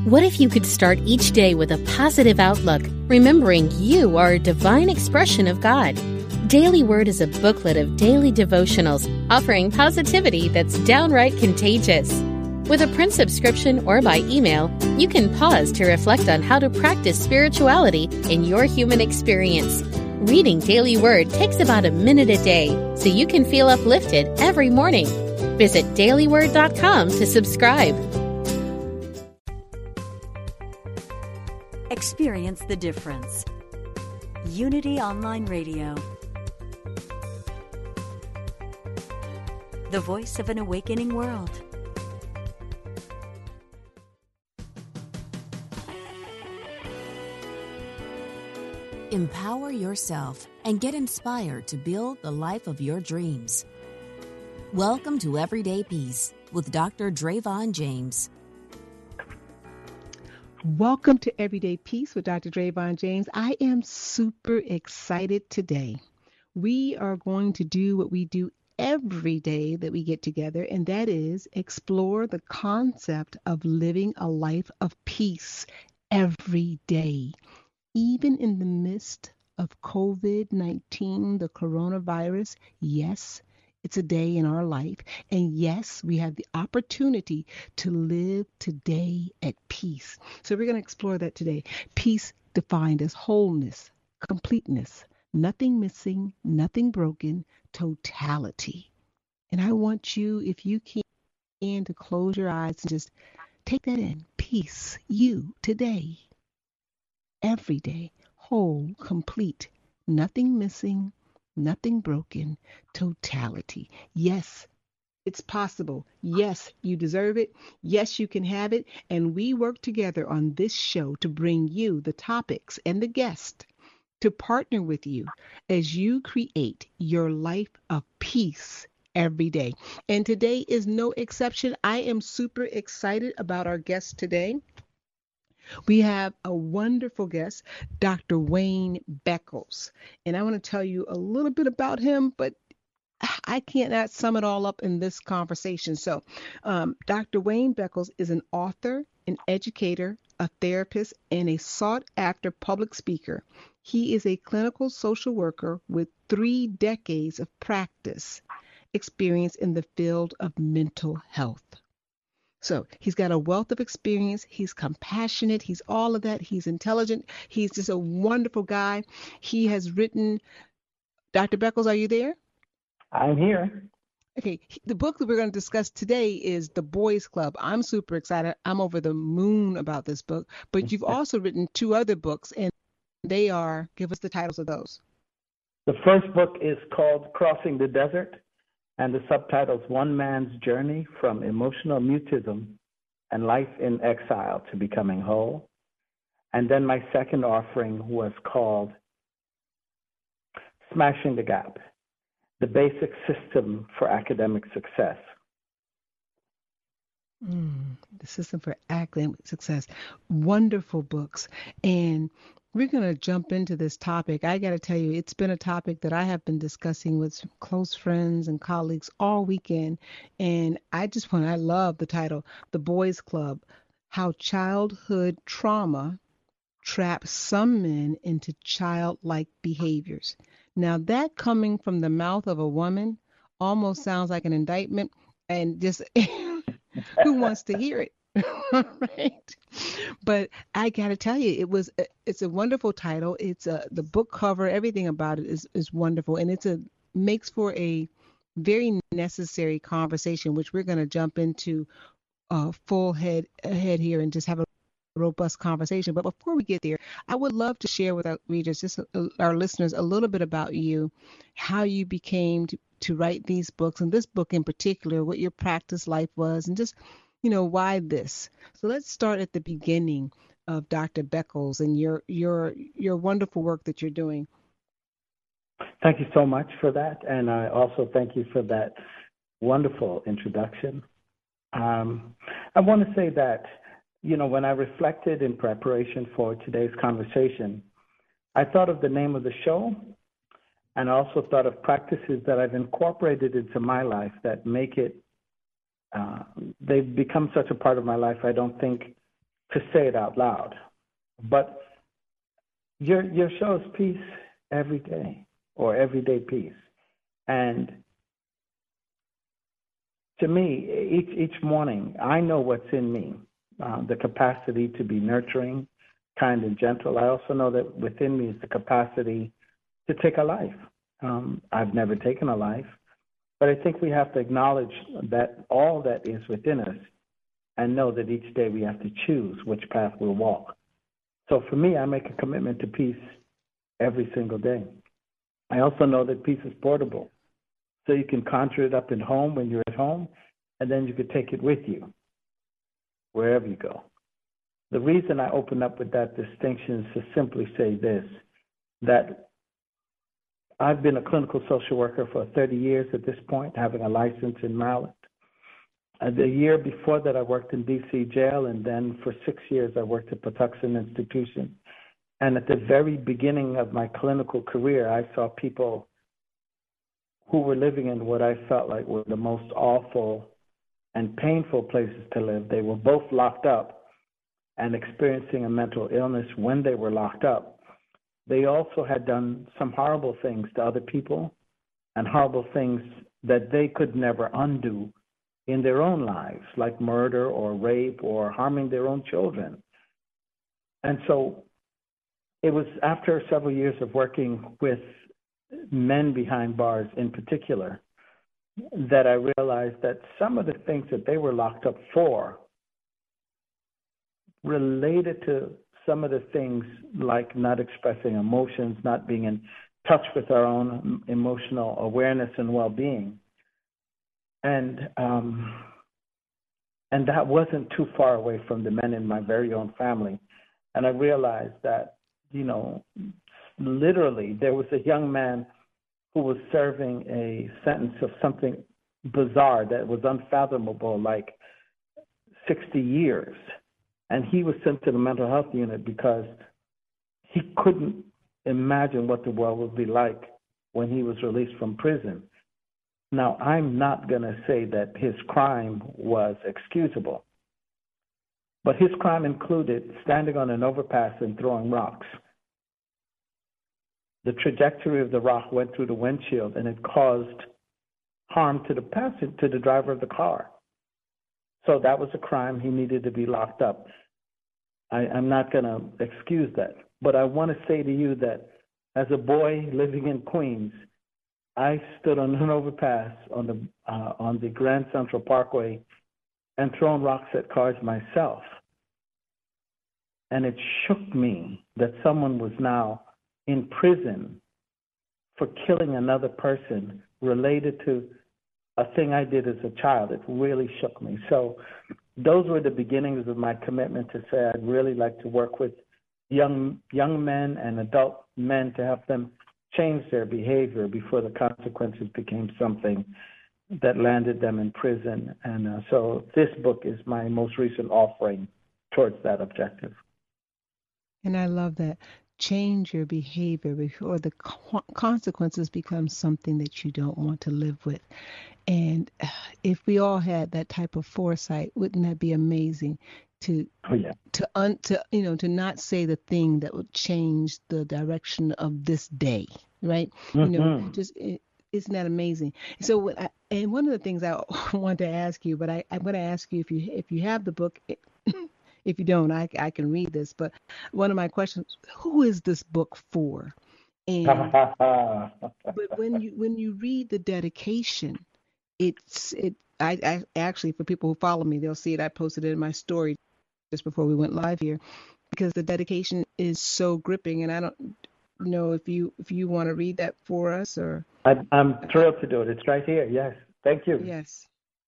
What if you could start each day with a positive outlook, remembering you are a divine expression of God? Daily Word is a booklet of daily devotionals offering positivity that's downright contagious. With a print subscription or by email, you can pause to reflect on how to practice spirituality in your human experience. Reading Daily Word takes about a minute a day, so you can feel uplifted every morning. Visit dailyword.com to subscribe. Experience the difference. Unity Online Radio. The voice of an awakening world. Empower yourself and get inspired to build the life of your dreams. Welcome to Everyday Peace with Dr. Drayvon James. Welcome to Everyday Peace with Dr. Drayvon James. I am super excited today. We are going to do what we do every day that we get together, and that is explore the concept of living a life of peace every day. Even in the midst of COVID-19, the coronavirus, yes, it's a day in our life. And yes, we have the opportunity to live today at peace. So we're going to explore that today. Peace defined as wholeness, completeness, nothing missing, nothing broken, totality. And I want you, if you can, to close your eyes and just take that in. Peace, you, today, every day, whole, complete, nothing missing, nothing broken, totality. Yes, it's possible. Yes, you deserve it. Yes, you can have it. And we work together on this show to bring you the topics and the guests to partner with you as you create your life of peace every day. And today is no exception. I am super excited about our guest today. We have a wonderful guest, Dr. Wayne Beckles. And I want to tell you a little bit about him, but I cannot sum it all up in this conversation. So Dr. Wayne Beckles is an author, an educator, a therapist, and a sought-after public speaker. He is a clinical social worker with 3 decades of practice experience in the field of mental health. So he's got a wealth of experience. He's compassionate. He's all of that. He's intelligent. He's just a wonderful guy. He has written, Dr. Beckles, are you there? I'm here. Okay. The book that we're going to discuss today is The Boys Club. I'm super excited. I'm over the moon about this book. But you've also written 2 other books, and they are, give us the titles of those. The first book is called Crossing the Desert, and the subtitle is One Man's Journey from Emotional Mutism and Life in Exile to Becoming Whole. And then my second offering was called Smashing the Gap, the Basic System for Academic Success. The System for Academic Success. Wonderful books. And we're going to jump into this topic. I got to tell you, it's been a topic that I have been discussing with some close friends and colleagues all weekend. And I love the title, The Boys Club, How Childhood Trauma Traps Some Men into Childlike Behaviors. Now, that coming from the mouth of a woman almost sounds like an indictment, and just who wants to hear it? Right. But I got to tell you, it's a wonderful title. It's the book cover, everything about it is wonderful. And makes for a very necessary conversation, which we're going to jump into full head here and just have a robust conversation. But before we get there, I would love to share with our readers, just our listeners, a little bit about you, how you became to write these books, and this book in particular, what your practice life was, and just why this? So let's start at the beginning of Dr. Beckles and your wonderful work that you're doing. Thank you so much for that. And I also thank you for that wonderful introduction. I want to say that, when I reflected in preparation for today's conversation, I thought of the name of the show, and I also thought of practices that I've incorporated into my life that make it they've become such a part of my life, I don't think to say it out loud. But your show is Peace Every Day, or Everyday Peace. And to me, each morning, I know what's in me, the capacity to be nurturing, kind, and gentle. I also know that within me is the capacity to take a life. I've never taken a life, but I think we have to acknowledge that all that is within us and know that each day we have to choose which path we'll walk. So for me, I make a commitment to peace every single day. I also know that peace is portable. So you can conjure it up at home when you're at home, and then you could take it with you wherever you go. The reason I open up with that distinction is to simply say this, that I've been a clinical social worker for 30 years at this point, having a license in Maryland. The year before that, I worked in D.C. jail, and then for 6 years, I worked at Patuxent Institution. And at the very beginning of my clinical career, I saw people who were living in what I felt like were the most awful and painful places to live. They were both locked up and experiencing a mental illness when they were locked up. They also had done some horrible things to other people and horrible things that they could never undo in their own lives, like murder or rape or harming their own children. And so it was after several years of working with men behind bars in particular that I realized that some of the things that they were locked up for related to some of the things like not expressing emotions, not being in touch with our own emotional awareness and well-being. And that wasn't too far away from the men in my very own family. And I realized that, literally there was a young man who was serving a sentence of something bizarre that was unfathomable, like 60 years. And he was sent to the mental health unit because he couldn't imagine what the world would be like when he was released from prison. Now, I'm not going to say that his crime was excusable, but his crime included standing on an overpass and throwing rocks. The trajectory of the rock went through the windshield, and it caused harm to the driver of the car. So that was a crime. He needed to be locked up. I'm not going to excuse that. But I want to say to you that as a boy living in Queens, I stood on an overpass on the Grand Central Parkway and thrown rocks at cars myself. And it shook me that someone was now in prison for killing another person related to a thing I did as a child. It really shook me. So those were the beginnings of my commitment to say I'd really like to work with young men and adult men to help them change their behavior before the consequences became something that landed them in prison. And so this book is my most recent offering towards that objective. And I love that. Change your behavior before the consequences become something that you don't want to live with. And if we all had that type of foresight, wouldn't that be amazing to not say the thing that would change the direction of this day, right? Mm-hmm. Isn't that amazing? So one of the things I want to ask you, but I'm going to ask you if you have the book. If you don't, I can read this. But one of my questions: who is this book for? And but when you read the dedication, I actually, for people who follow me, they'll see it. I posted it in my story just before we went live here, because the dedication is so gripping, and I don't know if you want to read that for us or. I'm thrilled to do it. It's right here. Yes, thank you. Yes.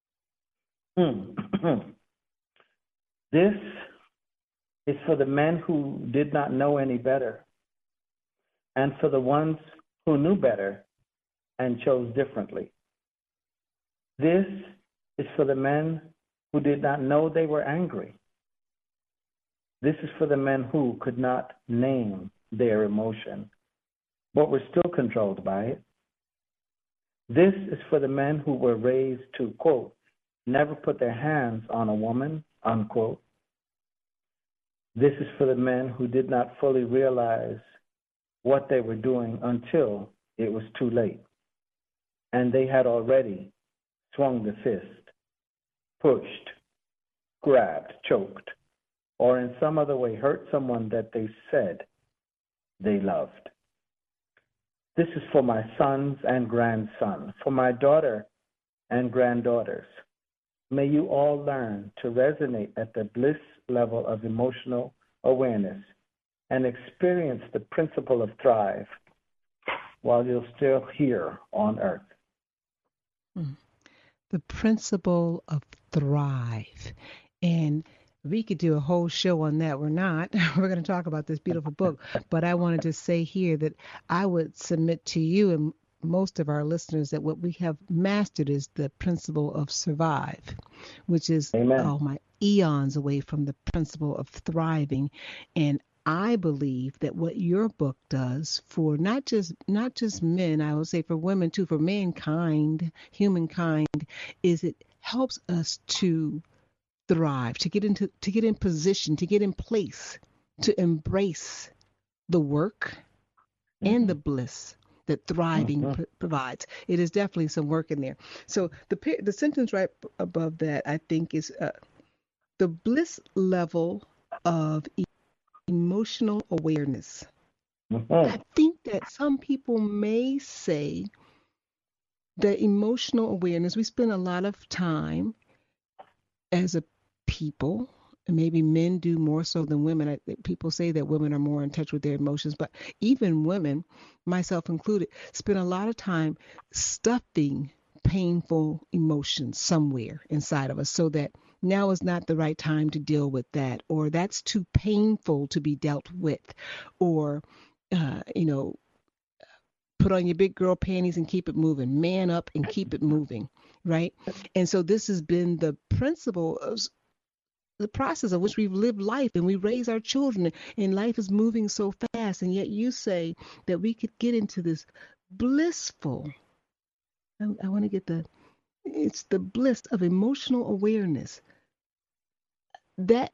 This is for the men who did not know any better, and for the ones who knew better and chose differently. This is for the men who did not know they were angry. This is for the men who could not name their emotion, but were still controlled by it. This is for the men who were raised to, quote, never put their hands on a woman, unquote. This is for the men who did not fully realize what they were doing until it was too late, and they had already swung the fist, pushed, grabbed, choked, or in some other way hurt someone that they said they loved. This is for my sons and grandson, for my daughter and granddaughters. May you all learn to resonate at the bliss level of emotional awareness and experience the principle of thrive while you're still here on earth. The principle of thrive. And we could do a whole show on that. We're not. We're going to talk about this beautiful book. But I wanted to say here that I would submit to you and most of our listeners that what we have mastered is the principle of survive, which is my eons away from the principle of thriving. And I believe that what your book does for not just men, I would say for women too, for mankind, humankind, is it helps us to thrive, to get in position, to get in place, to embrace the work and the bliss that thriving provides. It is definitely some work in there. So the sentence right above that, I think, is the bliss level of emotional awareness. I think that some people may say that emotional awareness, we spend a lot of time as a people, and maybe men do more so than women. People say that women are more in touch with their emotions, but even women, myself included, spend a lot of time stuffing painful emotions somewhere inside of us so that now is not the right time to deal with that, or that's too painful to be dealt with, or, put on your big girl panties and keep it moving, man up and keep it moving, right? And so this has been the principle of the process of which we've lived life and we raise our children, and life is moving so fast. And yet you say that we could get into this blissful, I want to get it's the bliss of emotional awareness. That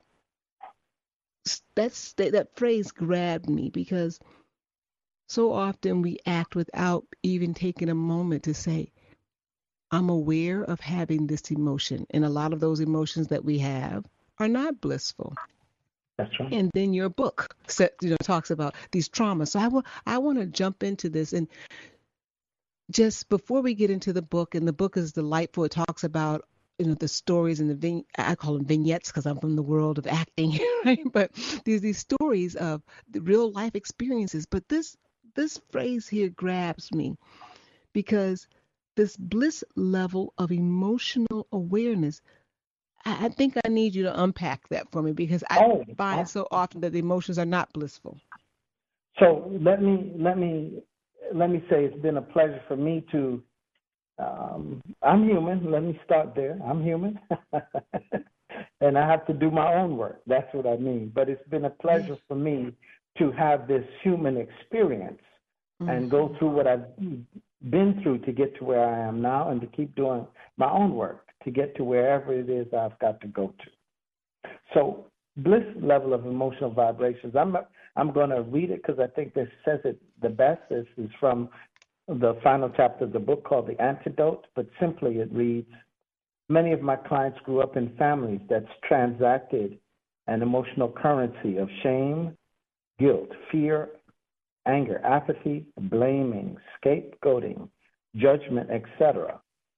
phrase grabbed me because so often we act without even taking a moment to say, I'm aware of having this emotion. And a lot of those emotions that we have are not blissful. That's right. And then your book talks about these traumas. So I want to jump into this. And just before we get into the book, and the book is delightful, it talks about the stories and I call them vignettes because I'm from the world of acting, right? But there's these stories of the real life experiences. But this phrase here grabs me because this bliss level of emotional awareness, I think I need you to unpack that for me because I find so often that the emotions are not blissful. So let me say it's been a pleasure for me to. I'm human. Let me start there. I'm human, and I have to do my own work. That's what I mean. But it's been a pleasure for me to have this human experience and go through what I've been through to get to where I am now, and to keep doing my own work to get to wherever it is I've got to go to. So bliss level of emotional vibrations. I'm going to read it because I think this says it the best. This is from the final chapter of the book called The Antidote, but simply it reads, many of my clients grew up in families that's transacted an emotional currency of shame, guilt, fear, anger, apathy, blaming, scapegoating, judgment, etc.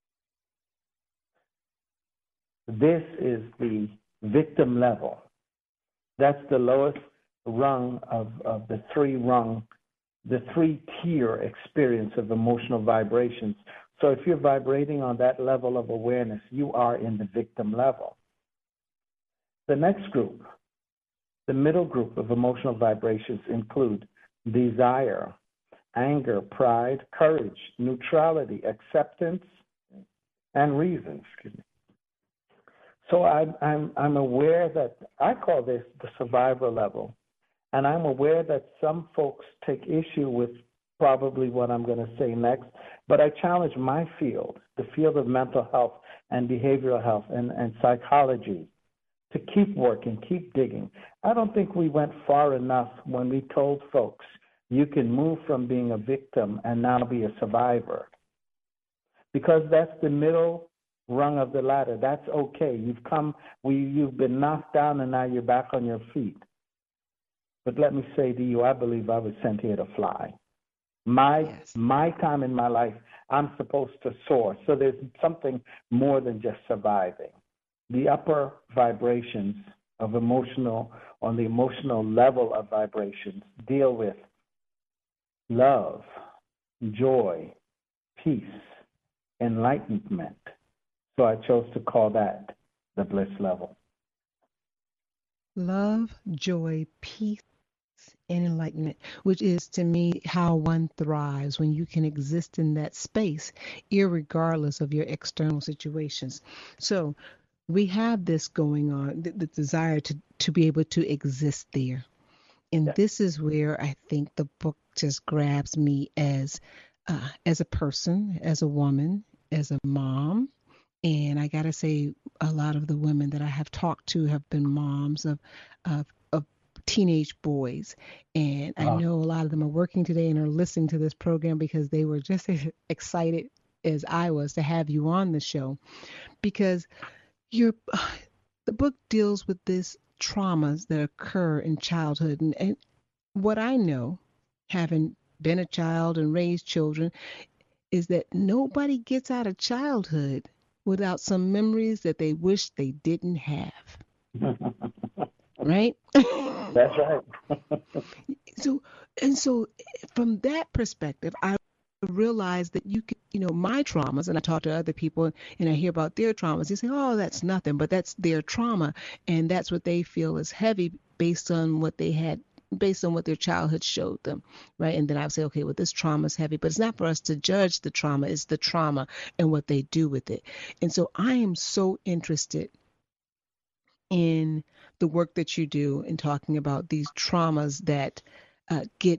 This is the victim level. That's the lowest rung of the three-tier experience of emotional vibrations. So if you're vibrating on that level of awareness, you are in the victim level. The next group, the middle group of emotional vibrations include desire, anger, pride, courage, neutrality, acceptance, and reason. So I'm aware that I call this the survivor level. And I'm aware that some folks take issue with probably what I'm going to say next, but I challenge my field, the field of mental health and behavioral health and psychology, to keep working, keep digging. I don't think we went far enough when we told folks you can move from being a victim and now be a survivor. Because that's the middle rung of the ladder. That's okay. You've been knocked down and now you're back on your feet. But let me say to you, I believe I was sent here to fly. My time in my life, I'm supposed to soar. So there's something more than just surviving. The upper vibrations of on the emotional level of vibrations, deal with love, joy, peace, enlightenment. So I chose to call that the bliss level. Love, joy, peace, and enlightenment, which is to me how one thrives when you can exist in that space, irregardless of your external situations. So we have this going on, the desire to be able to exist there. And this is where I think the book just grabs me as a person, as a woman, as a mom. And I got to say, a lot of the women that I have talked to have been moms of teenage boys. And I know a lot of them are working today and are listening to this program because they were just as excited as I was to have you on the show. Because the book deals with these traumas that occur in childhood. And what I know, having been a child and raised children, is that nobody gets out of childhood without some memories that they wish they didn't have. Right? That's right. So from that perspective, I realized that you can, my traumas, and I talk to other people and I hear about their traumas. They say, oh, that's nothing, but that's their trauma. And that's what they feel is heavy based on what they had, based on what their childhood showed them. Right. And then I would say, okay, well, this trauma is heavy, but it's not for us to judge the trauma. It's the trauma and what they do with it. And so I am so interested in the work that you do in talking about these traumas that get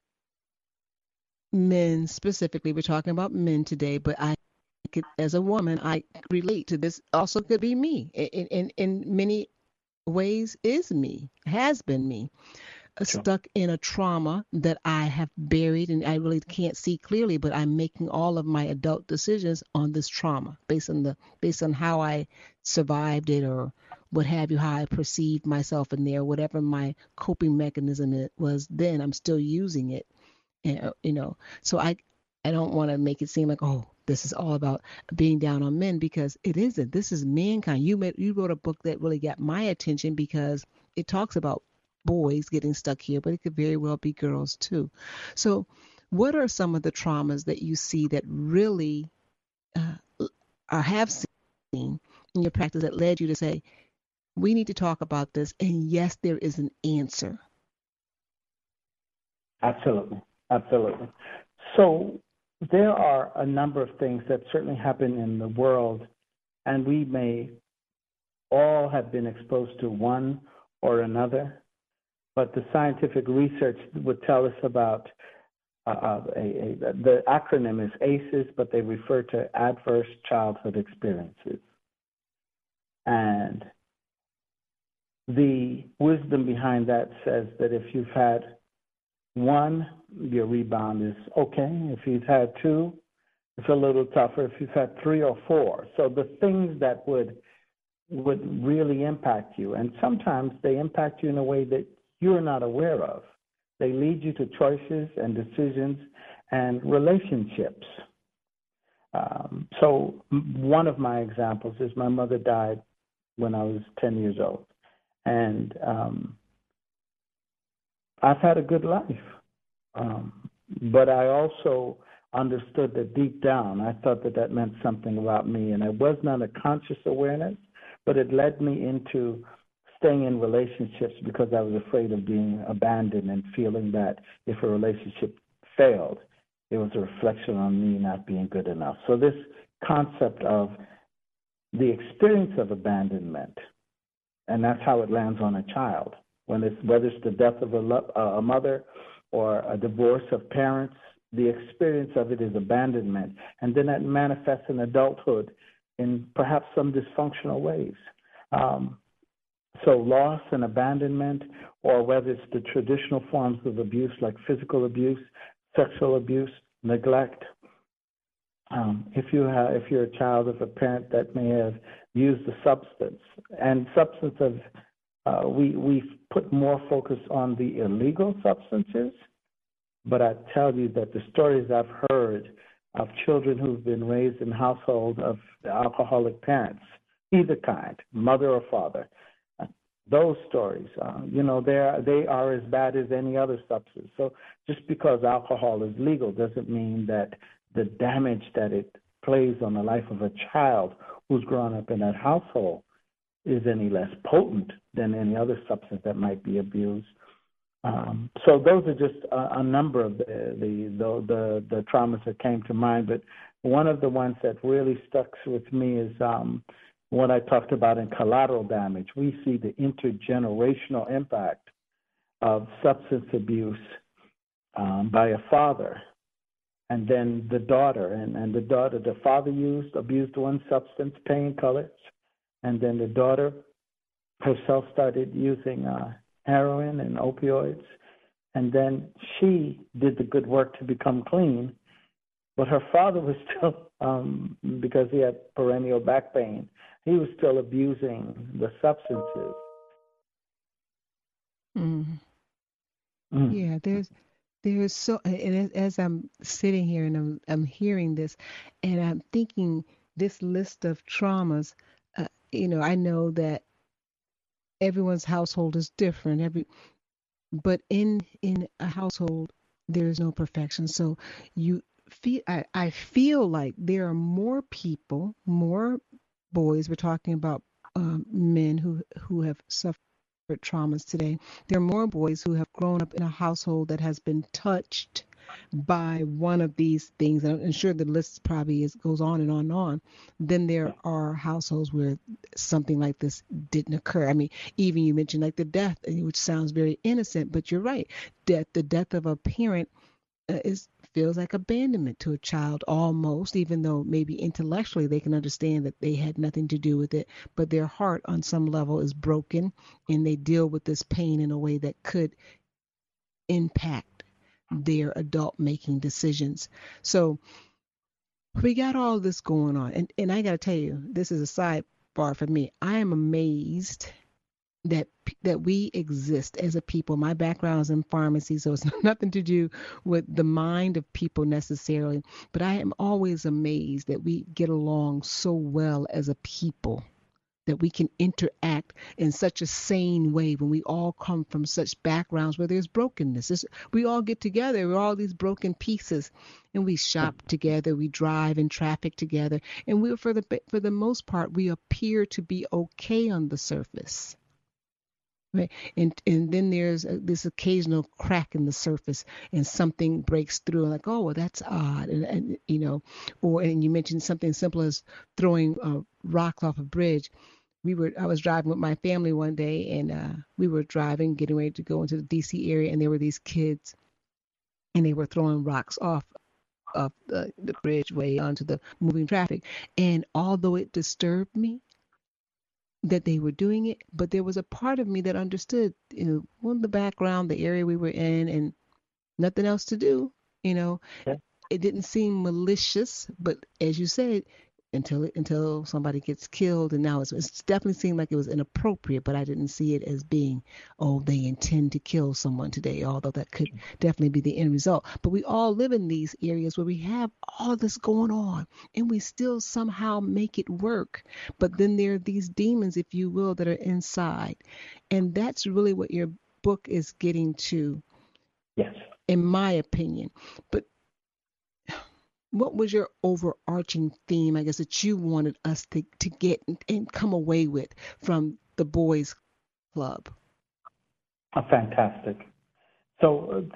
men specifically. We're talking about men today, but as a woman, I relate to this. Also could be me in many ways, is me, has been me, stuck in a trauma that I have buried and I really can't see clearly, but I'm making all of my adult decisions on this trauma based on how I survived it or what have you, how I perceived myself in there, whatever my coping mechanism it was then, I'm still using it. And, so I don't want to make it seem like, oh, this is all about being down on men, because it isn't. This is mankind. You wrote a book that really got my attention because it talks about boys getting stuck here, but it could very well be girls too. So what are some of the traumas that you see that really have seen in your practice that led you to say, we need to talk about this, and yes, there is an answer? Absolutely. So there are a number of things that certainly happen in the world, and we may all have been exposed to one or another, but the scientific research would tell us about the acronym is ACEs, but they refer to adverse childhood experiences. And the wisdom behind that says that if you've had one, your rebound is okay. If you've had two, it's a little tougher. If you've had three or four. So the things that would really impact you, and sometimes they impact you in a way that you're not aware of. They lead you to choices and decisions and relationships. So one of my examples is my mother died when I was 10 years old. And I've had a good life. But I also understood that deep down, I thought that meant something about me. And it was not a conscious awareness, but it led me into staying in relationships because I was afraid of being abandoned and feeling that if a relationship failed, it was a reflection on me not being good enough. So this concept of the experience of abandonment, and that's how it lands on a child, whether it's the death of a mother or a divorce of parents, the experience of it is abandonment. And then that manifests in adulthood in perhaps some dysfunctional ways. So loss and abandonment, or whether it's the traditional forms of abuse like physical abuse, sexual abuse, neglect. If you're a child of a parent that may have used a substance, and we've put more focus on the illegal substances, but I tell you that the stories I've heard of children who've been raised in households of alcoholic parents, either kind, mother or father, those stories, they are as bad as any other substance. So just because alcohol is legal doesn't mean that the damage that it plays on the life of a child who's grown up in that household is any less potent than any other substance that might be abused. So those are just a number of the traumas that came to mind. But one of the ones that really stuck with me is what I talked about in collateral damage. We see the intergenerational impact of substance abuse by a father, and then the daughter, and the father abused one substance, painkillers, and then the daughter herself started using heroin and opioids, and then she did the good work to become clean, but her father was still, because he had perennial back pain, he was still abusing the substances. Yeah, there's so, and as I'm sitting here and I'm hearing this, and I'm thinking this list of traumas, I know that everyone's household is different. But in a household, there is no perfection. So I feel like there are more people, more boys. We're talking about men who have suffered traumas today. There are more boys who have grown up in a household that has been touched by one of these things. And I'm sure the list probably goes on and on and on. Then there are households where something like this didn't occur. I mean, even you mentioned like the death, which sounds very innocent, but you're right. The death of a parent feels like abandonment to a child almost, even though maybe intellectually they can understand that they had nothing to do with it, but their heart on some level is broken, and they deal with this pain in a way that could impact their adult making decisions. So we got all this going on, and I got to tell you, this is a sidebar for me. I am amazed that we exist as a people. My background is in pharmacy, so it's nothing to do with the mind of people necessarily, but I am always amazed that we get along so well as a people, that we can interact in such a sane way when we all come from such backgrounds where there's brokenness. We all get together, we're all these broken pieces, and we shop together, we drive in traffic together, and we, for the most part, we appear to be okay on the surface. Right. And then there's this occasional crack in the surface, and something breaks through, like, oh, well, that's odd. And you mentioned something simple as throwing rocks off a bridge. I was driving with my family one day, and we were driving, getting ready to go into the DC area, and there were these kids, and they were throwing rocks off the bridgeway onto the moving traffic. And although it disturbed me that they were doing it, but there was a part of me that understood, the background, the area we were in, and nothing else to do. Yeah. It didn't seem malicious, but as you said, until somebody gets killed, and now it's definitely seemed like it was inappropriate, but I didn't see it as being, oh, they intend to kill someone today, although that could definitely be the end result. But we all live in these areas where we have all this going on, and we still somehow make it work. But then there are these demons, if you will, that are inside. And that's really what your book is getting to, yes, in my opinion. But what was your overarching theme, I guess, that you wanted us to get and come away with from the Boys Club? Fantastic. So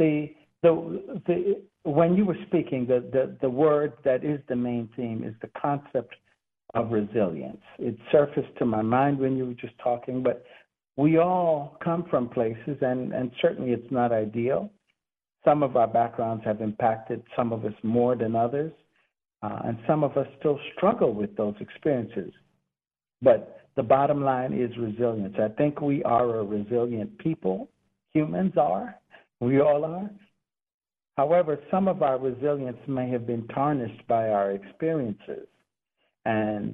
when you were speaking, the word that is the main theme is the concept of resilience. It surfaced to my mind when you were just talking, but we all come from places, and certainly it's not ideal. Some of our backgrounds have impacted some of us more than others, and some of us still struggle with those experiences. But the bottom line is resilience. I think we are a resilient people. Humans are. We all are. However, some of our resilience may have been tarnished by our experiences. And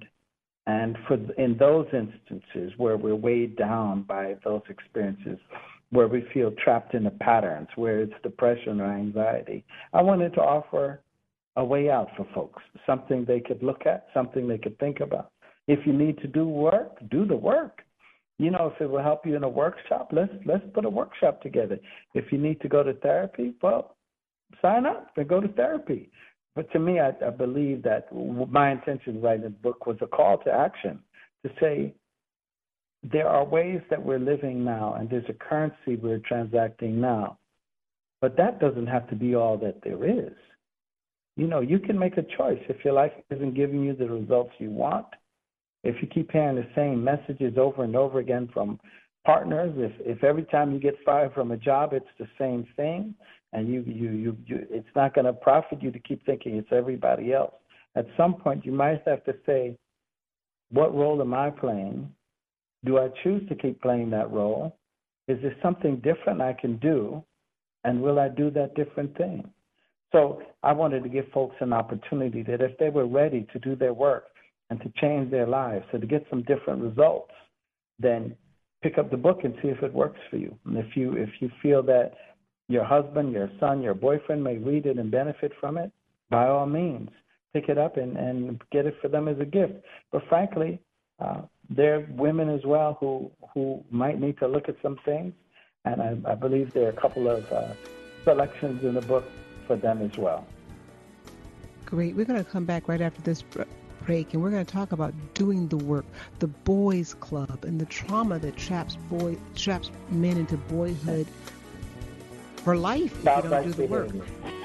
in those instances where we're weighed down by those experiences, where we feel trapped in the patterns, where it's depression or anxiety, I wanted to offer a way out for folks, something they could look at, something they could think about. If you need to do work, do the work. You know, if it will help you in a workshop, let's put a workshop together. If you need to go to therapy, well, sign up and go to therapy. But to me, I believe that my intention writing the book was a call to action to say there are ways that we're living now and there's a currency we're transacting now. But that doesn't have to be all that there is. You know, you can make a choice. If your life isn't giving you the results you want, if you keep hearing the same messages over and over again from partners, if every time you get fired from a job, it's the same thing, and you it's not going to profit you to keep thinking it's everybody else. At some point, you might have to say, what role am I playing? Do I choose to keep playing that role? Is there something different I can do? And will I do that different thing? So I wanted to give folks an opportunity that if they were ready to do their work and to change their lives, so to get some different results, then pick up the book and see if it works for you. And if you feel that your husband, your son, your boyfriend may read it and benefit from it, by all means, pick it up and get it for them as a gift. But frankly, there are women as well who might need to look at some things, and I believe there are a couple of selections in the book for them as well. Great. We're going to come back right after this break, and we're going to talk about doing the work, the boys' club, and the trauma that traps men into boyhood for life if you don't do the work.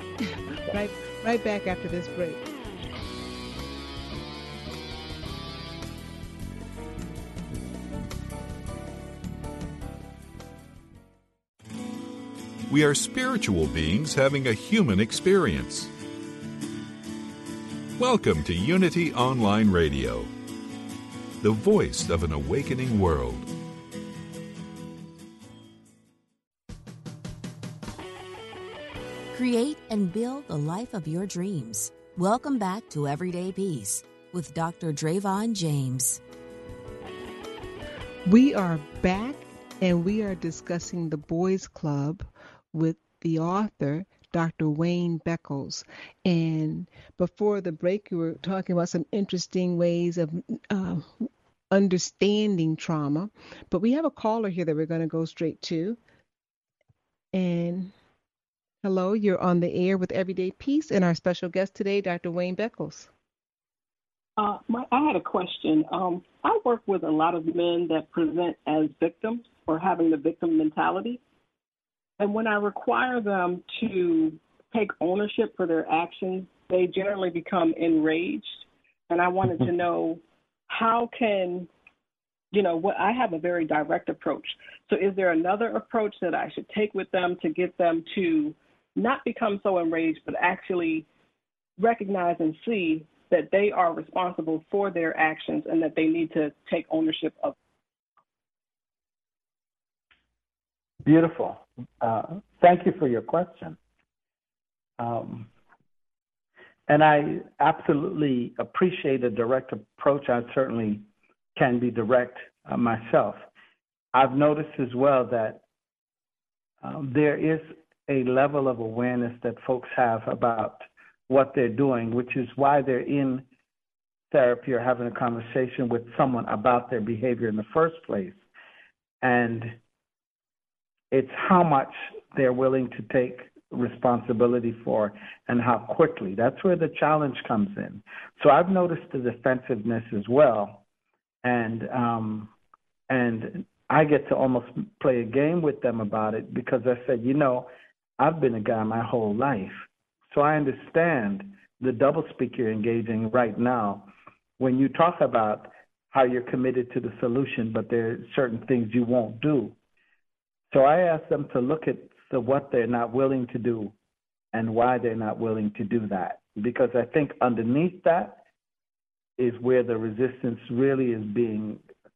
Right back after this break. We are spiritual beings having a human experience. Welcome to Unity Online Radio, the voice of an awakening world. Create and build the life of your dreams. Welcome back to Everyday Peace with Dr. Drayvon James. We are back, and we are discussing the Boys Club with the author, Dr. Wayne Beckles. And before the break, we were talking about some interesting ways of understanding trauma. But we have a caller here that we're going to go straight to. And hello, you're on the air with Everyday Peace, and our special guest today, Dr. Wayne Beckles. I had a question. I work with a lot of men that present as victims or having the victim mentality. And when I require them to take ownership for their actions, they generally become enraged. And I wanted to know how can, I have a very direct approach. So is there another approach that I should take with them to get them to not become so enraged, but actually recognize and see that they are responsible for their actions and that they need to take ownership of? Beautiful. Thank you for your question. And I absolutely appreciate a direct approach. I certainly can be direct myself. I've noticed as well that there is a level of awareness that folks have about what they're doing, which is why they're in therapy or having a conversation with someone about their behavior in the first place. And it's how much they're willing to take responsibility for and how quickly. That's where the challenge comes in. So I've noticed the defensiveness as well. And I get to almost play a game with them about it because I said, I've been a guy my whole life. So I understand the doublespeak you're engaging right now when you talk about how you're committed to the solution, but there are certain things you won't do. So I ask them to look at what they're not willing to do and why they're not willing to do that. Because I think underneath that is where the resistance really is being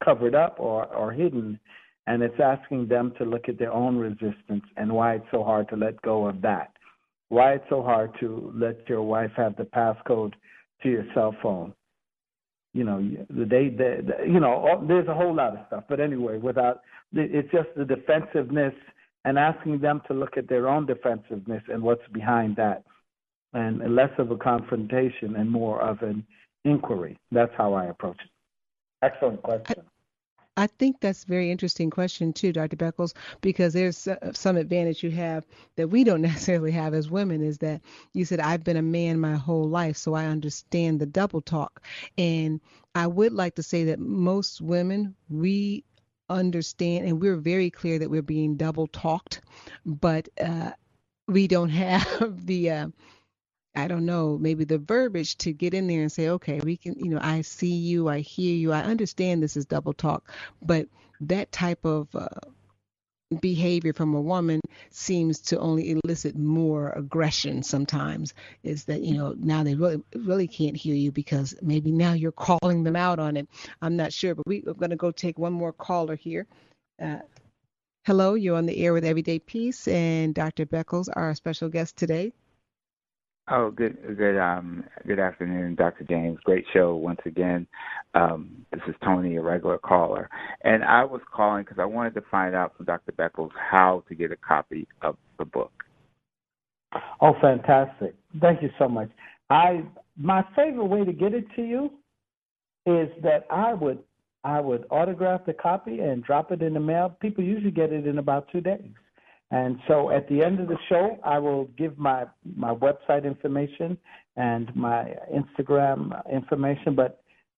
covered up or hidden, and it's asking them to look at their own resistance and why it's so hard to let go of that. Why it's so hard to let your wife have the passcode to your cell phone. You know, there's a whole lot of stuff. But anyway, it's just the defensiveness and asking them to look at their own defensiveness and what's behind that, and less of a confrontation and more of an inquiry. That's how I approach it. Excellent question. I think that's a very interesting question too, Dr. Beckles, because there's some advantage you have that we don't necessarily have as women, is that you said, I've been a man my whole life, so I understand the double talk. And I would like to say that most women, we understand and we're very clear that we're being double talked, but we don't have the I don't know, maybe the verbiage to get in there and say, okay, we can, I see you, I hear you, I understand this is double talk, but that type of behavior from a woman seems to only elicit more aggression sometimes. Is that, now they really can't hear you because maybe now you're calling them out on it. I'm not sure, but we're going to go take one more caller here. Hello, you're on the air with Everyday Peace, and Dr. Beckles, our special guest today. Oh, good afternoon, Dr. James. Great show once again. This is Tony, a regular caller. And I was calling because I wanted to find out from Dr. Beckles how to get a copy of the book. Oh, fantastic. Thank you so much. My favorite way to get it to you is that I would autograph the copy and drop it in the mail. People usually get it in about 2 days. And so at the end of the show, I will give my website information and my Instagram information. But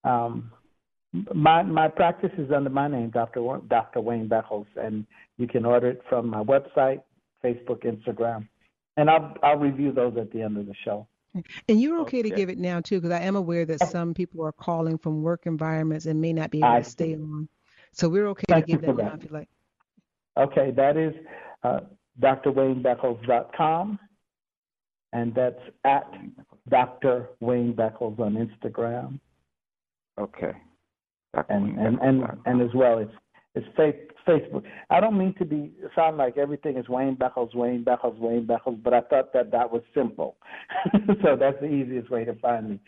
my practice is under my name, Dr. Wayne Beckles, and you can order it from my website, Facebook, Instagram, and I'll review those at the end of the show. And you're okay to give it now too, because I am aware that some people are calling from work environments and may not be able to stay on. So we're okay to give that now if you like. Okay, that is drwaynebeckles.com, and that's at Dr. Wayne Beckles on Instagram. Okay. And as well, it's Facebook. I don't mean to sound like everything is Wayne Beckles, but I thought that was simple. So that's the easiest way to find me.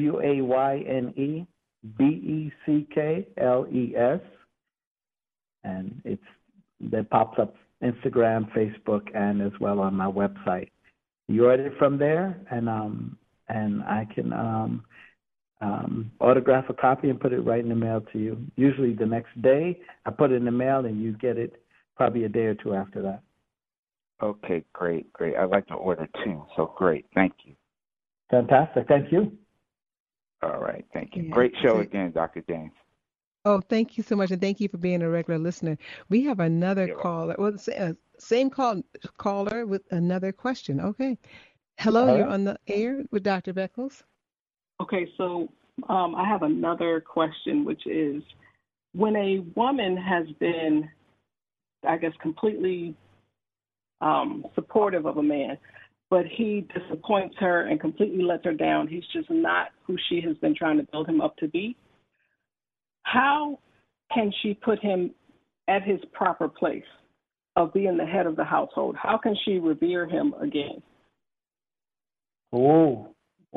WayneBeckles, and that pops up Instagram, Facebook, and as well on my website. You order it from there, and I can autograph a copy and put it right in the mail to you. Usually the next day, I put it in the mail, and you get it probably a day or two after that. Okay, great. I'd like to order too, so great. Thank you. Fantastic. Thank you. All right, thank you. Yeah. Great show again, Dr. James. Oh, thank you so much, and thank you for being a regular listener. We have another caller. Well, same caller with another question. Okay. Hello, you're on the air with Dr. Beckles. Okay, so I have another question, which is, when a woman has been, I guess, completely supportive of a man, but he disappoints her and completely lets her down, he's just not who she has been trying to build him up to be, how can she put him at his proper place of being the head of the household? How can she revere him again? Oh.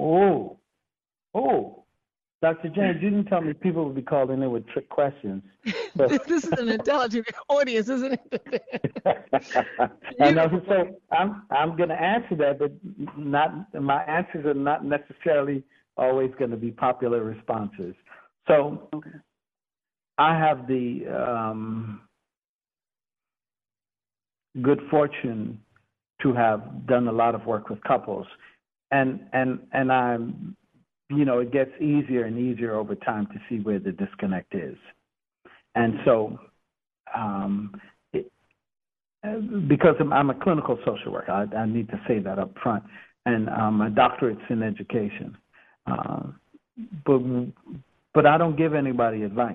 Dr. James, you didn't tell me people would be calling in with trick questions. So. This is an intelligent audience, isn't it? I know. So I'm going to answer that, but my answers are not necessarily always going to be popular responses. So I have the good fortune to have done a lot of work with couples, and I'm, it gets easier and easier over time to see where the disconnect is, and so because I'm a clinical social worker, I need to say that up front, and my doctorate's in education, but I don't give anybody advice.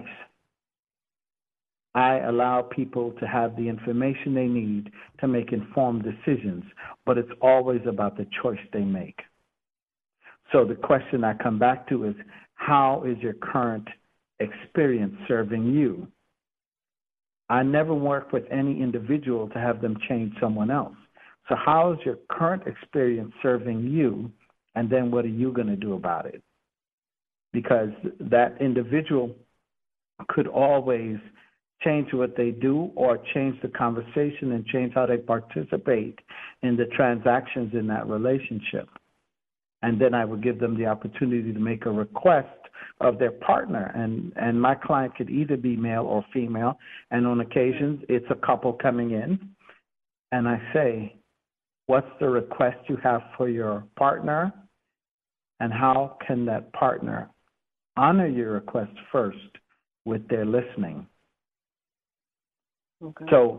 I allow people to have the information they need to make informed decisions, but it's always about the choice they make. So the question I come back to is, how is your current experience serving you. I never work with any individual to have them change someone else. So how is your current experience serving you, and then what are you going to do about it? Because that individual could always change what they do or change the conversation and change how they participate in the transactions in that relationship. And then I would give them the opportunity to make a request of their partner. And my client could either be male or female, and on occasions it's a couple coming in, and I say, what's the request you have for your partner, and how can that partner honor your request first with their listening? Okay. So,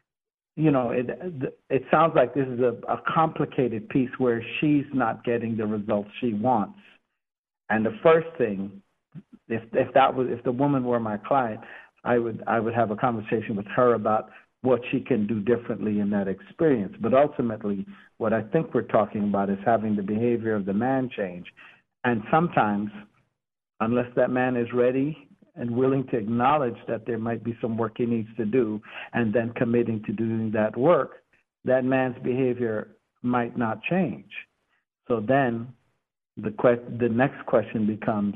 it sounds like this is a complicated piece where she's not getting the results she wants. And the first thing, if the woman were my client, I would have a conversation with her about what she can do differently in that experience. But ultimately, what I think we're talking about is having the behavior of the man change. And sometimes, unless that man is ready and willing to acknowledge that there might be some work he needs to do, and then committing to doing that work, that man's behavior might not change. So then the next question becomes,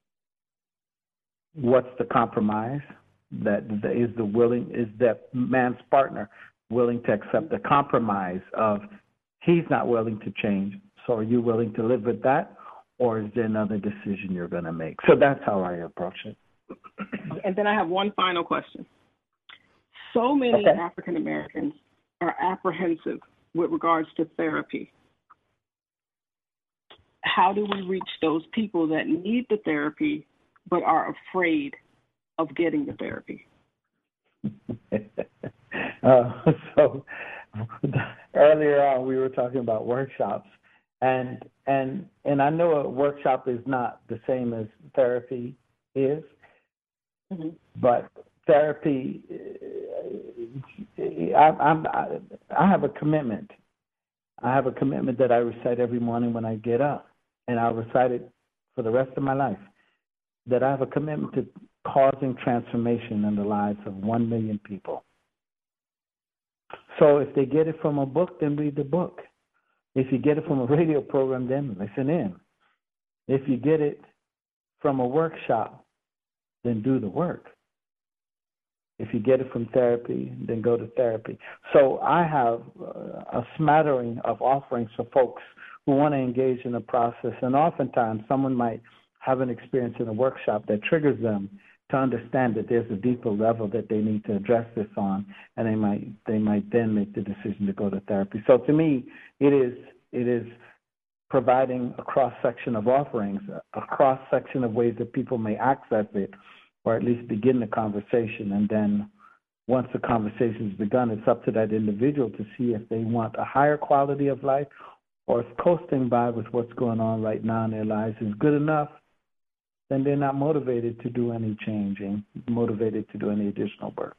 what's the compromise? Is that man's partner willing to accept the compromise of he's not willing to change, so are you willing to live with that, or is there another decision you're going to make? So that's how I approach it. And then I have one final question. So many African Americans are apprehensive with regards to therapy. How do we reach those people that need the therapy but are afraid of getting the therapy? So earlier on we were talking about workshops, and I know a workshop is not the same as therapy is. Mm-hmm. But therapy, I have a commitment. I have a commitment that I recite every morning when I get up, and I'll recite it for the rest of my life, that I have a commitment to causing transformation in the lives of 1 million people. So if they get it from a book, then read the book. If you get it from a radio program, then listen in. If you get it from a workshop, then do the work. If you get it from therapy, then go to therapy. So I have a smattering of offerings for folks who want to engage in the process. And oftentimes someone might have an experience in a workshop that triggers them to understand that there's a deeper level that they need to address this on, and they might then make the decision to go to therapy. So to me, it is providing a cross-section of offerings, a cross-section of ways that people may access it, or at least begin the conversation. And then once the conversation has begun, it's up to that individual to see if they want a higher quality of life, or if coasting by with what's going on right now in their lives is good enough, then they're not motivated to do any changing, motivated to do any additional work.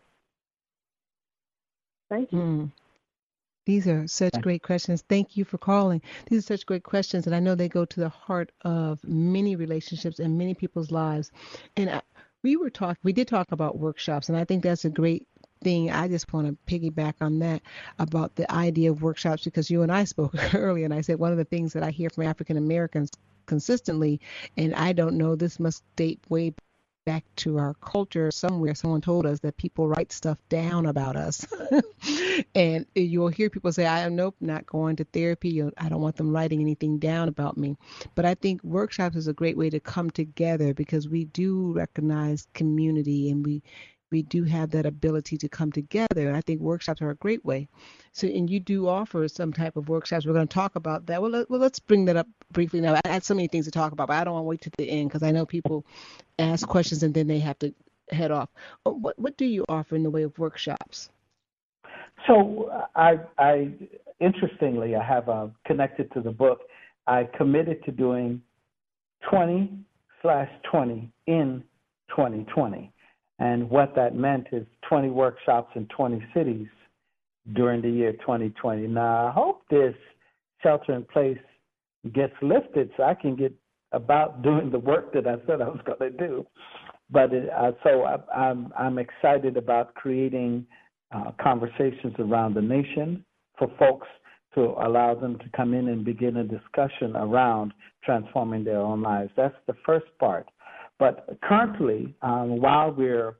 Thank you. These are such great questions. Thank you for calling. These are such great questions, and I know they go to the heart of many relationships and many people's lives. And we did talk about workshops, and I think that's a great thing. I just want to piggyback on that about the idea of workshops, because you and I spoke earlier, and I said one of the things that I hear from African Americans consistently, and I don't know, this must date way back to our culture somewhere. Someone told us that people write stuff down about us. And you'll hear people say, nope, not going to therapy. I don't want them writing anything down about me. But I think workshops is a great way to come together, because we do recognize community, and we do have that ability to come together. And I think workshops are a great way. So, and you do offer some type of workshops. We're going to talk about that. Well, let's bring that up briefly now. I had so many things to talk about, but I don't want to wait to the end, because I know people ask questions and then they have to head off. What do you offer in the way of workshops? So I interestingly, I have connected to the book, I committed to doing 20/20 in 2020. And what that meant is 20 workshops in 20 cities during the year 2020. Now, I hope this shelter in place gets lifted so I can get about doing the work that I said I was going to do. I'm excited about creating conversations around the nation for folks to allow them to come in and begin a discussion around transforming their own lives. That's the first part. But currently, while we're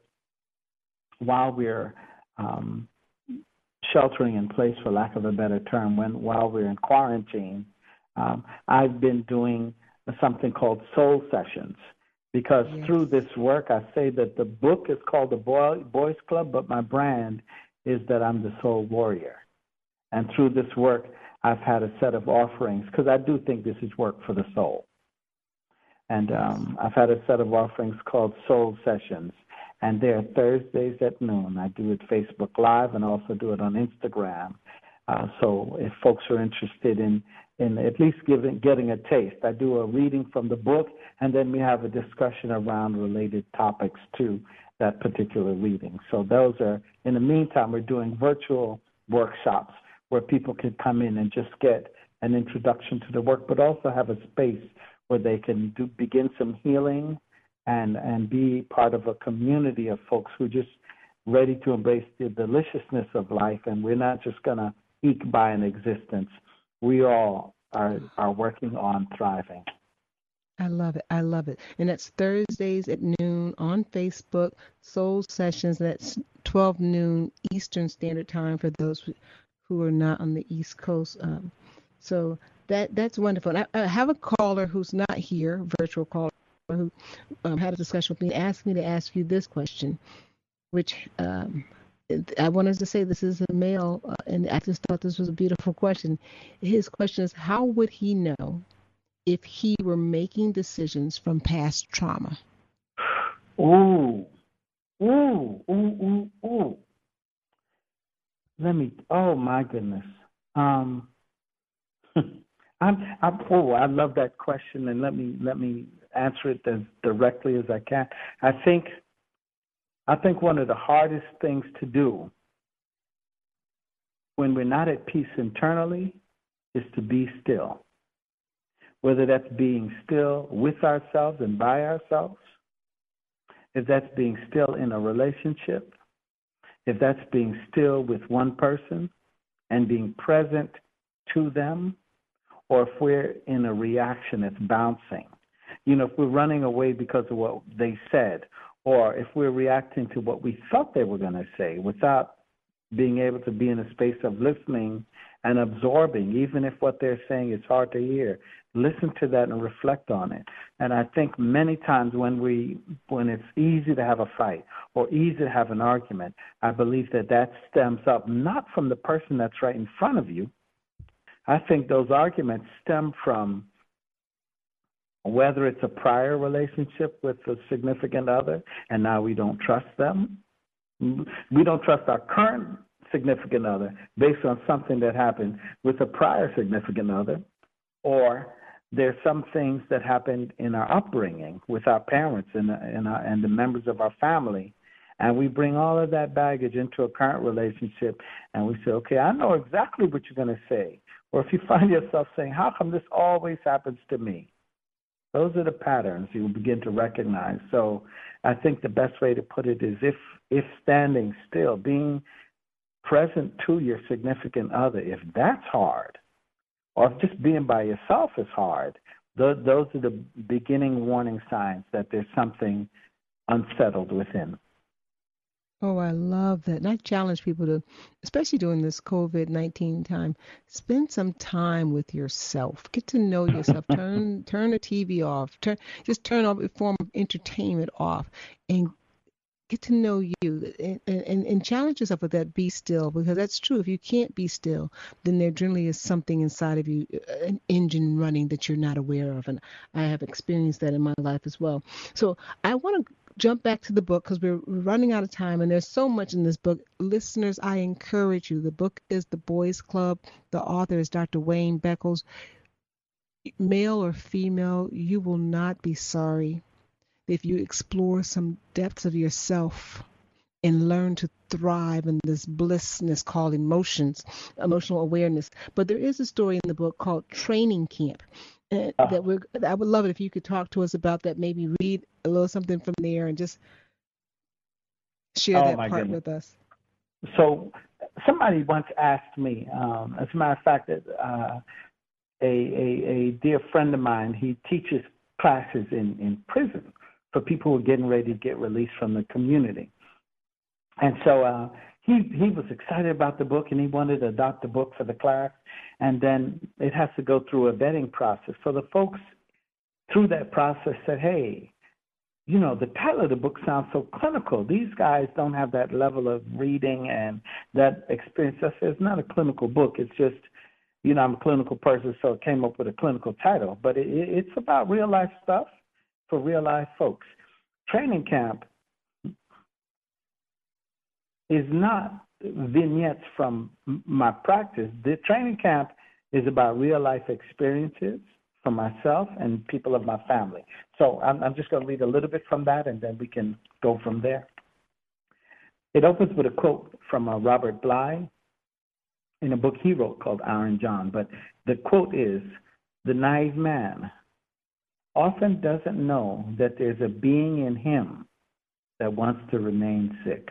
sheltering in place, for lack of a better term, while we're in quarantine, I've been doing something called Soul Sessions. Because through this work, I say that the book is called The Boys Club, but my brand is that I'm the Soul Warrior. And through this work, I've had a set of offerings, because I do think this is work for the soul. And I've had a set of offerings called Soul Sessions, and they're Thursdays at noon. I do it Facebook Live and also do it on Instagram. So if folks are interested in at least getting a taste, I do a reading from the book, and then we have a discussion around related topics to that particular reading. So those are, in the meantime, we're doing virtual workshops where people can come in and just get an introduction to the work, but also have a space where they can begin some healing and be part of a community of folks who are just ready to embrace the deliciousness of life, and we're not just going to eke by an existence. We all are working on thriving. I love it. I love it. And that's Thursdays at noon on Facebook, Soul Sessions. That's 12 noon Eastern Standard Time for those who are not on the East Coast. So that's wonderful. And I have a caller who's not here, virtual caller, who had a discussion with me and asked me to ask you this question, which I wanted to say this is a male, and I just thought this was a beautiful question. His question is, how would he know if he were making decisions from past trauma? Ooh. Oh my goodness. I love that question, and let me answer it as directly as I can. I think one of the hardest things to do when we're not at peace internally is to be still. Whether that's being still with ourselves and by ourselves, if that's being still in a relationship, if that's being still with one person and being present to them, or if we're in a reaction that's bouncing. If we're running away because of what they said, or if we're reacting to what we thought they were going to say without being able to be in a space of listening and absorbing, even if what they're saying is hard to hear. Listen to that and reflect on it. And I think many times when it's easy to have a fight or easy to have an argument, I believe that stems up not from the person that's right in front of you. I think those arguments stem from whether it's a prior relationship with a significant other and now we don't trust them. We don't trust our current significant other based on something that happened with a prior significant other, or there's some things that happened in our upbringing with our parents and the members of our family, and we bring all of that baggage into a current relationship, and we say, okay, I know exactly what you're going to say. Or if you find yourself saying, how come this always happens to me? Those are the patterns you will begin to recognize. So I think the best way to put it is if standing still, being present to your significant other, if that's hard, or if just being by yourself is hard, those are the beginning warning signs that there's something unsettled within. Oh, I love that. And I challenge people to, especially during this COVID-19 time, spend some time with yourself. Get to know yourself. Turn the TV off. Just turn a form of entertainment off and get to know you and challenge yourself with that. Be still, because that's true. If you can't be still, then there generally is something inside of you, an engine running that you're not aware of. And I have experienced that in my life as well. So I want to jump back to the book because we're running out of time, and there's so much in this book. Listeners, I encourage you. The book is The Boys Club. The author is Dr. Wayne Beckles. Male or female, you will not be sorry if you explore some depths of yourself and learn to thrive in this blissness called emotional awareness. But there is a story in the book called Training Camp. And I would love it if you could talk to us about that, maybe read a little something from there and just share that part with us. So somebody once asked me, as a matter of fact, a dear friend of mine, he teaches classes in prison for people who are getting ready to get released from the community. And so he was excited about the book, and he wanted to adopt the book for the class. And then it has to go through a vetting process. So the folks through that process said, hey, you know, the title of the book sounds so clinical. These guys don't have that level of reading and that experience. I said, it's not a clinical book. It's just, you know, I'm a clinical person, so it came up with a clinical title. But it's about real-life stuff for real-life folks. Training Camp is not vignettes from my practice. The Training Camp is about real-life experiences for myself and people of my family. So I'm just going to read a little bit from that, and then we can go from there. It opens with a quote from Robert Bly in a book he wrote called Iron John. But the quote is, "The naive man often doesn't know that there's a being in him that wants to remain sick."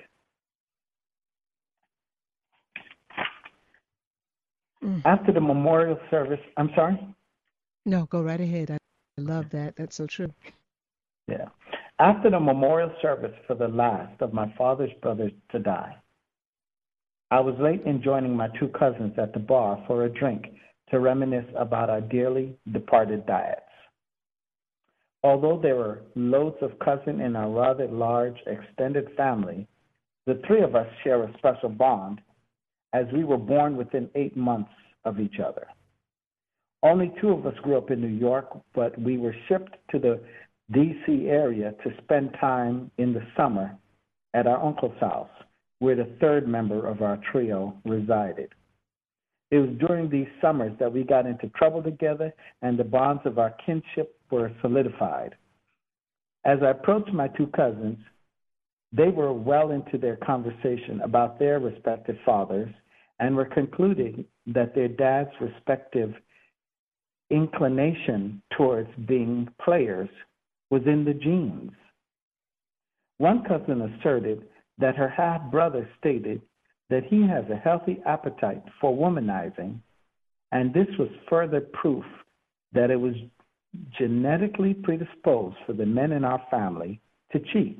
After the memorial service, I'm sorry? No, go right ahead. I love that. That's so true. Yeah. After the memorial service for the last of my father's brothers to die, I was late in joining my two cousins at the bar for a drink to reminisce about our dearly departed dads. Although there were loads of cousins in our rather large extended family, the three of us share a special bond as we were born within 8 months of each other. Only two of us grew up in New York, but we were shipped to the D.C. area to spend time in the summer at our uncle's house, where the third member of our trio resided. It was during these summers that we got into trouble together, and the bonds of our kinship were solidified. As I approached my two cousins, they were well into their conversation about their respective fathers and were concluding that their dads' respective inclination towards being players was in the genes. One cousin asserted that her half-brother stated that he has a healthy appetite for womanizing, and this was further proof that it was genetically predisposed for the men in our family to cheat.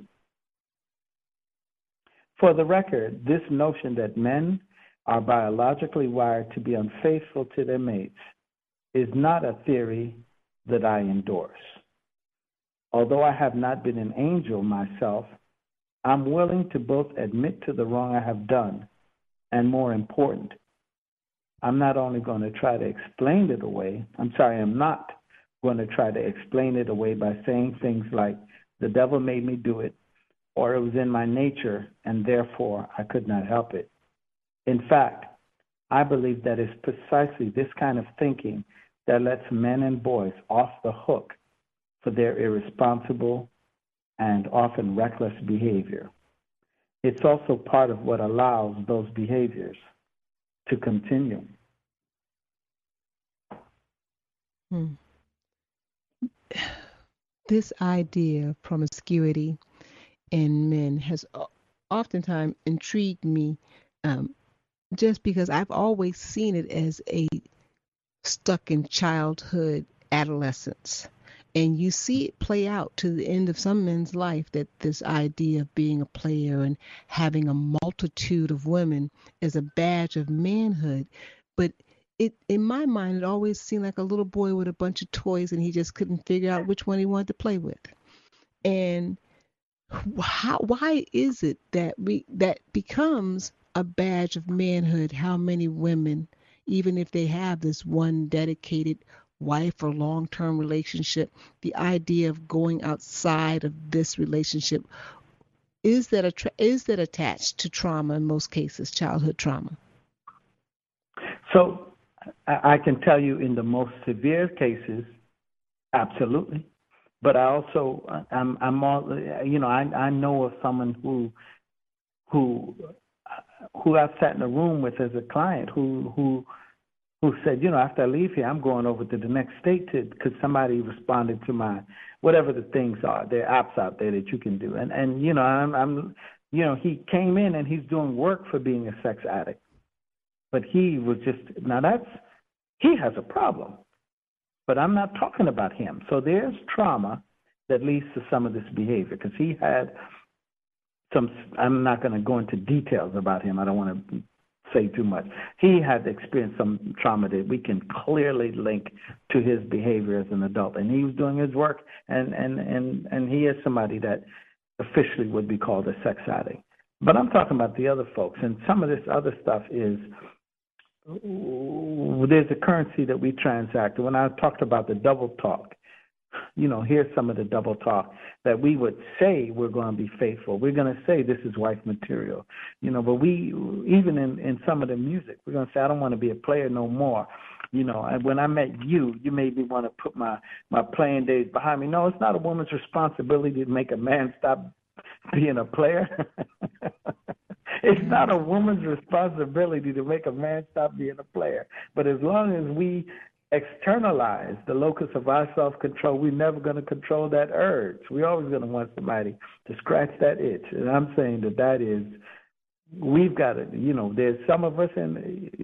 For the record, this notion that men are biologically wired to be unfaithful to their mates is not a theory that I endorse. Although I have not been an angel myself, I'm willing to both admit to the wrong I have done, and more important, I'm not going to try to explain it away by saying things like, the devil made me do it, or it was in my nature, and therefore I could not help it. In fact, I believe that it's precisely this kind of thinking that lets men and boys off the hook for their irresponsible and often reckless behavior. It's also part of what allows those behaviors to continue. This idea of promiscuity in men has oftentimes intrigued me, just because I've always seen it as a stuck in childhood, adolescence. And you see it play out to the end of some men's life, that this idea of being a player and having a multitude of women is a badge of manhood. But in my mind, it always seemed like a little boy with a bunch of toys, and he just couldn't figure out which one he wanted to play with. And why is it that that becomes a badge of manhood? How many women, even if they have this one dedicated wife or long-term relationship, the idea of going outside of this relationship, is that attached to trauma in most cases, childhood trauma? So I can tell you in the most severe cases, absolutely. But I also, I know of someone who I've sat in a room with as a client who who said, after I leave here, I'm going over to the next state because somebody responded to my whatever the things are. There are apps out there that you can do, and I'm he came in and he's doing work for being a sex addict, but he was he has a problem, but I'm not talking about him. So there's trauma that leads to some of this behavior because he had I'm not going to go into details about him. I don't want to say too much. He had experienced some trauma that we can clearly link to his behavior as an adult, and he was doing his work, and he is somebody that officially would be called a sex addict. But I'm talking about the other folks, and some of this other stuff is there's a currency that we transact. When I talked about the double talk, here's some of the double talk that we would say we're going to be faithful. We're going to say this is wife material, but we, even in some of the music, we're going to say, I don't want to be a player no more. And when I met you, you made me want to put my playing days behind me. No, it's not a woman's responsibility to make a man stop being a player. It's not a woman's responsibility to make a man stop being a player. But as long as we externalize the locus of our self-control, we're never going to control that urge. We're always going to want somebody to scratch that itch. And I'm saying that is, we've got to, there's some of us, and,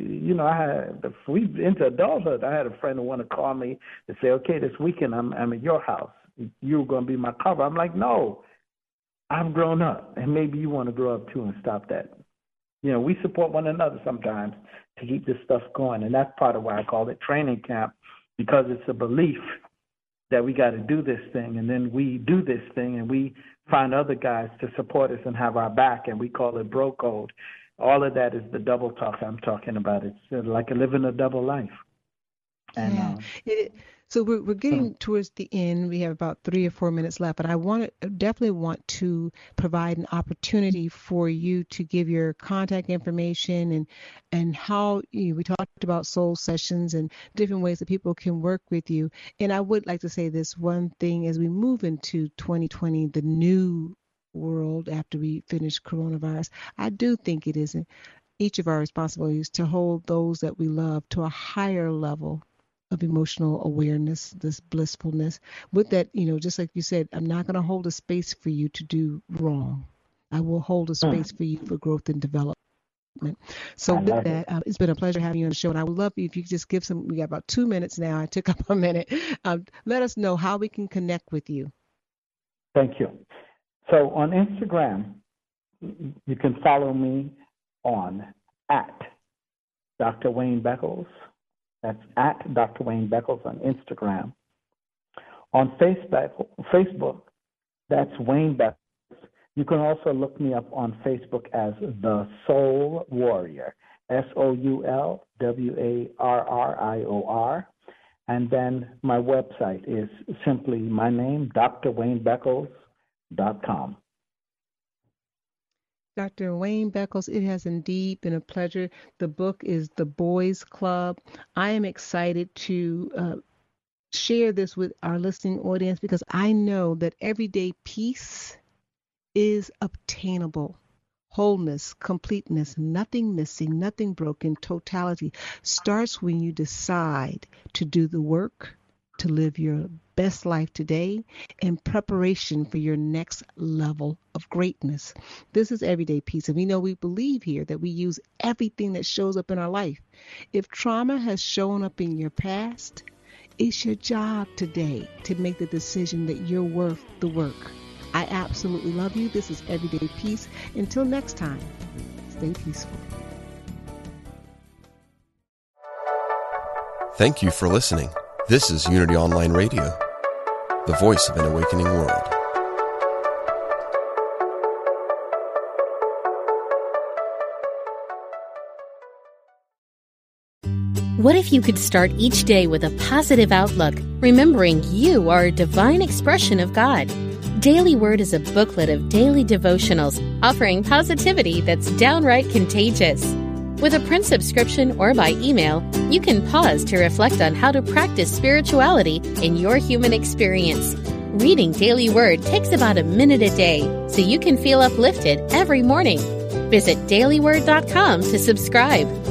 into adulthood, I had a friend who wanted to call me and say, okay, this weekend I'm at your house. You're going to be my cover. I'm like, no, I'm grown up, and maybe you want to grow up too and stop that. We support one another sometimes to keep this stuff going, and that's part of why I call it training camp, because it's a belief that we got to do this thing, and then we do this thing, and we find other guys to support us and have our back, and we call it bro code. All of that is the double talk I'm talking about. It's like living a double life. And so we're getting towards the end. We have about 3 or 4 minutes left, but I definitely want to provide an opportunity for you to give your contact information and how we talked about soul sessions and different ways that people can work with you. And I would like to say this one thing as we move into 2020, the new world after we finish coronavirus. I do think it is each of our responsibilities to hold those that we love to a higher level of emotional awareness, this blissfulness. With that, just like you said, I'm not going to hold a space for you to do wrong. I will hold a space for you for growth and development. So with that, it's been a pleasure having you on the show, and I would love if you could just give we got about 2 minutes now. I took up a minute. Let us know how we can connect with you. Thank you. So on Instagram, you can follow me on @Dr. Wayne Beckles. That's @Dr. Wayne Beckles on Instagram. On Facebook, that's Wayne Beckles. You can also look me up on Facebook as The Soul Warrior, SOULWARRIOR. And then my website is simply my name, drwaynebeckles.com. Dr. Wayne Beckles, it has indeed been a pleasure. The book is The Boys Club. I am excited to share this with our listening audience because I know that everyday peace is obtainable. Wholeness, completeness, nothing missing, nothing broken, totality starts when you decide to do the work, to live your best life today in preparation for your next level of greatness. This is Everyday Peace, and we believe here that we use everything that shows up in our life. If trauma has shown up in your past, it's your job today to make the decision that you're worth the work. I absolutely love you. This is Everyday Peace. Until next time, stay peaceful. Thank you for listening. This is Unity Online Radio, the voice of an awakening world. What if you could start each day with a positive outlook, remembering you are a divine expression of God? Daily Word is a booklet of daily devotionals offering positivity that's downright contagious. With a print subscription or by email, you can pause to reflect on how to practice spirituality in your human experience. Reading Daily Word takes about a minute a day, so you can feel uplifted every morning. Visit dailyword.com to subscribe.